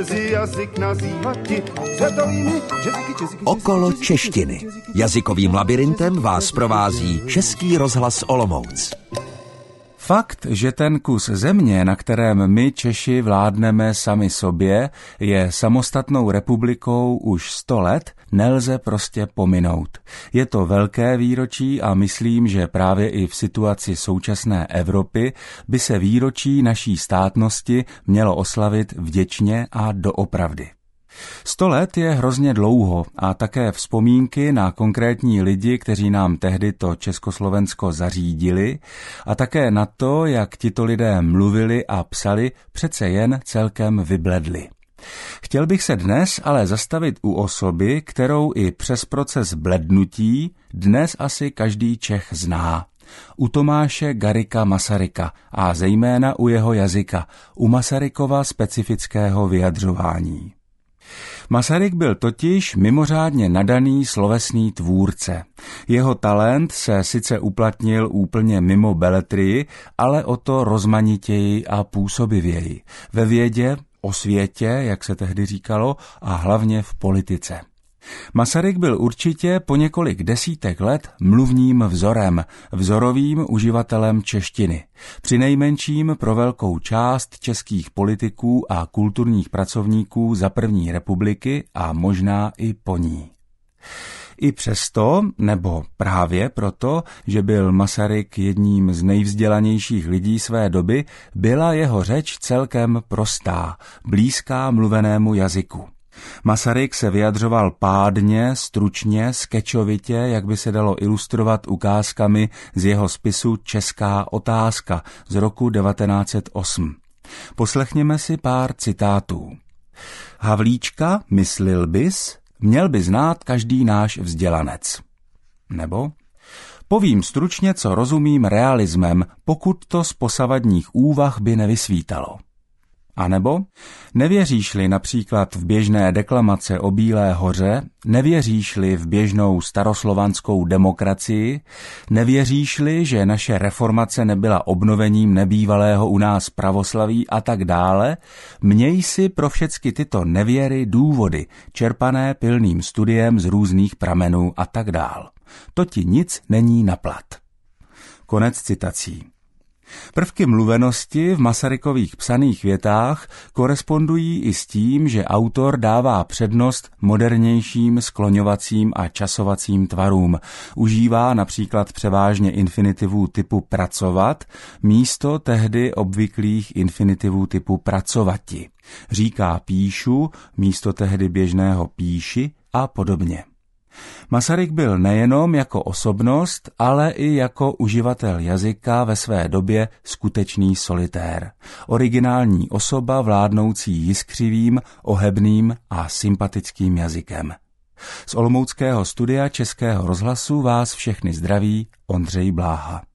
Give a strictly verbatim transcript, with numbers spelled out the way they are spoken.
brzy jazyk nazývati světovými jazyky, jazyky. Okolo češtiny. Jazykovým labirintem vás provází Český rozhlas Olomouc. Fakt, že ten kus země, na kterém my Češi vládneme sami sobě, je samostatnou republikou už sto let, nelze prostě pominout. Je to velké výročí a myslím, že právě i v situaci současné Evropy by se výročí naší státnosti mělo oslavit vděčně a doopravdy. Sto let je hrozně dlouho a také vzpomínky na konkrétní lidi, kteří nám tehdy to Československo zařídili, a také na to, jak tito lidé mluvili a psali, přece jen celkem vybledli. Chtěl bych se dnes ale zastavit u osoby, kterou i přes proces blednutí dnes asi každý Čech zná. U Tomáše Garrigua Masaryka a zejména u jeho jazyka, u Masarykova specifického vyjadřování. Masaryk byl totiž mimořádně nadaný slovesný tvůrce. Jeho talent se sice uplatnil úplně mimo beletrii, ale o to rozmanitěji a působivěji. Ve vědě, o světě, jak se tehdy říkalo, a hlavně v politice. Masaryk byl určitě po několik desítek let mluvním vzorem, vzorovým uživatelem češtiny. Přinejmenším pro velkou část českých politiků a kulturních pracovníků za první republiky a možná i po ní. I přesto, nebo právě proto, že byl Masaryk jedním z nejvzdělanějších lidí své doby, byla jeho řeč celkem prostá, blízká mluvenému jazyku. Masaryk se vyjadřoval pádně, stručně, skečovitě, jak by se dalo ilustrovat ukázkami z jeho spisu Česká otázka z roku devatenáct set osm. Poslechněme si pár citátů. Havlíčka, myslil bys, měl by znát každý náš vzdělanec. Nebo povím stručně, co rozumím realismem, pokud to z posavadních úvah by nevysvítalo. A nebo nevěříš-li například v běžné deklamace o Bílé hoře, nevěříš-li v běžnou staroslovanskou demokracii, nevěříš-li, že naše reformace nebyla obnovením nebývalého u nás pravoslaví a tak dále, měj si pro všecky tyto nevěry důvody, čerpané pilným studiem z různých pramenů a tak dál. To ti nic není na plat. Konec citací. Prvky mluvenosti v Masarykových psaných větách korespondují i s tím, že autor dává přednost modernějším skloňovacím a časovacím tvarům. Užívá například převážně infinitivů typu pracovat místo tehdy obvyklých infinitivů typu pracovati. Říká píšu místo tehdy běžného píši a podobně. Masaryk byl nejenom jako osobnost, ale i jako uživatel jazyka ve své době skutečný solitér. Originální osoba vládnoucí jiskřivým, ohebným a sympatickým jazykem. Z olomouckého studia Českého rozhlasu vás všechny zdraví Ondřej Bláha.